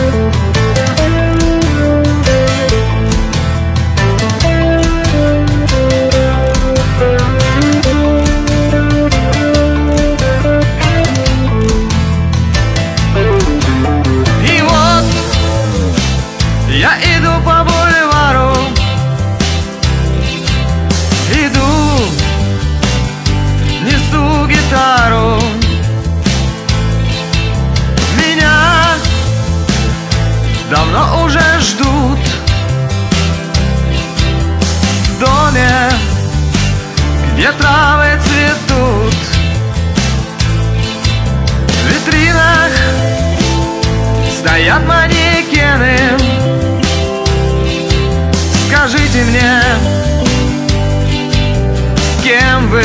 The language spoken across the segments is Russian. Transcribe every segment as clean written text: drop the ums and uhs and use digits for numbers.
Я иду по бульвару, иду, несу гитару. Меня давно уже ждут в доме, где травы цветут. В витринах стоят манекены. Скажите мне, с кем вы?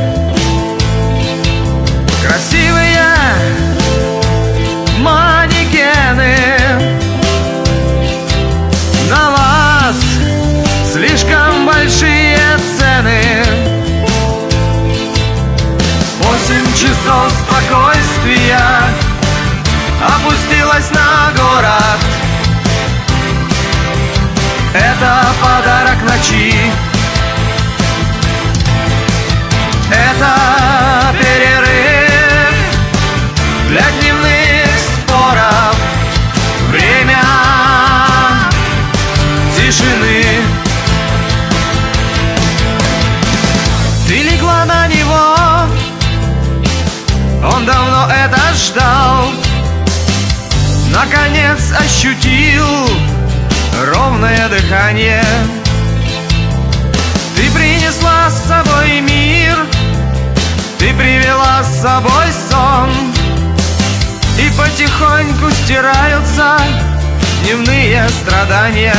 Красивые манекены, на вас слишком большие цены. 8 часов спокойствия опустилась на город. Это подарок ночи, это перерыв для дневных споров, время тишины. Ты легла на него, он давно это ждал, наконец ощутил ровное дыхание. Ты принесла с собой мир, ты привела с собой сон, и потихоньку стираются дневные страдания.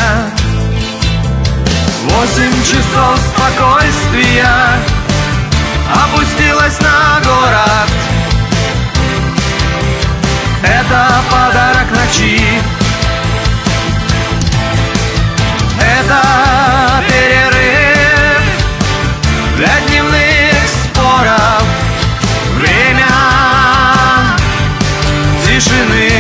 8 часов спокойствия опустилась на город. Это подарок ночи, это перерыв для дневных споров, время тишины.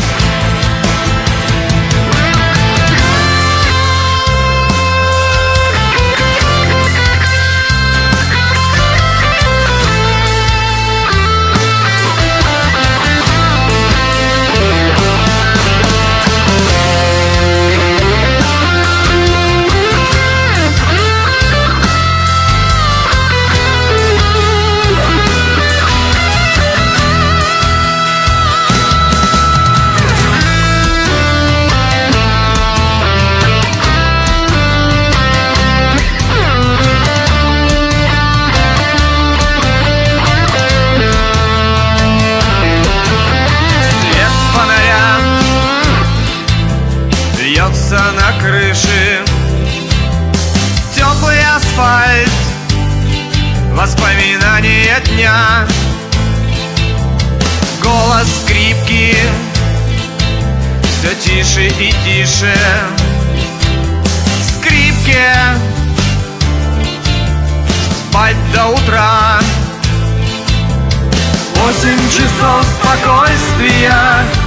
На крыше теплый асфальт, воспоминания дня, голос скрипки все тише и тише. Скрипке спать до утра. 8 часов спокойствия